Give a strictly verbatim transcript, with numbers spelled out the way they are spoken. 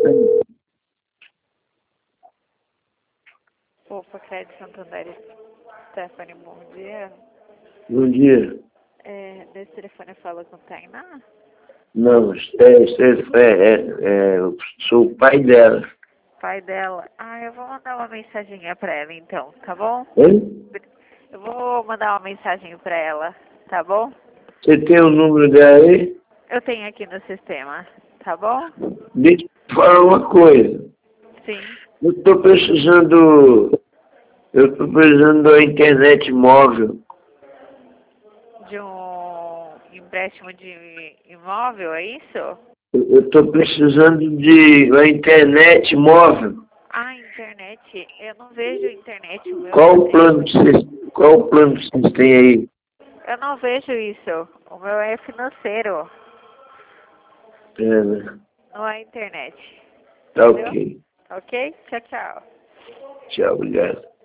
Opa, Crédito Santander, Stephanie, bom dia. Bom dia. É, nesse telefone eu falo com Tainá? Não, é, é, é, é, eu sou o pai dela. Pai dela. Ah, eu vou mandar uma mensaginha pra ela então, tá bom? Hein? Eu vou mandar uma mensagem pra ela, tá bom? Você tem o número dela aí? Eu tenho aqui no sistema, tá bom? Deixa eu te falar uma coisa. Sim. Eu estou precisando. Eu estou precisando da internet móvel. De um empréstimo de imóvel, é isso? Eu estou precisando de uma internet móvel. Ah, internet. Eu não vejo internet, o meu Qual é o plano que vocês, qual o plano que vocês têm aí? Eu não vejo isso. O meu é financeiro, É, né? não é internet. Tá Entendeu? ok. Ok? Tchau, tchau. Tchau, obrigado.